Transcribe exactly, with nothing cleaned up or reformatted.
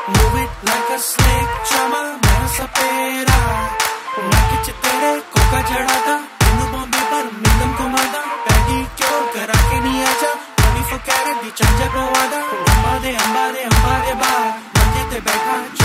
Move it like a snake, chama मैं सपेरा नाक च तेरे कोका जड़ाता तेनू बॉम्बे पर मिलम घुमादा पैडी क्यों करा के नहीं आजा twenty-four कैरेट दी चंजा पवादा अंबा दे अंबा दे अंबा दे बाहर मंजे ते बैठा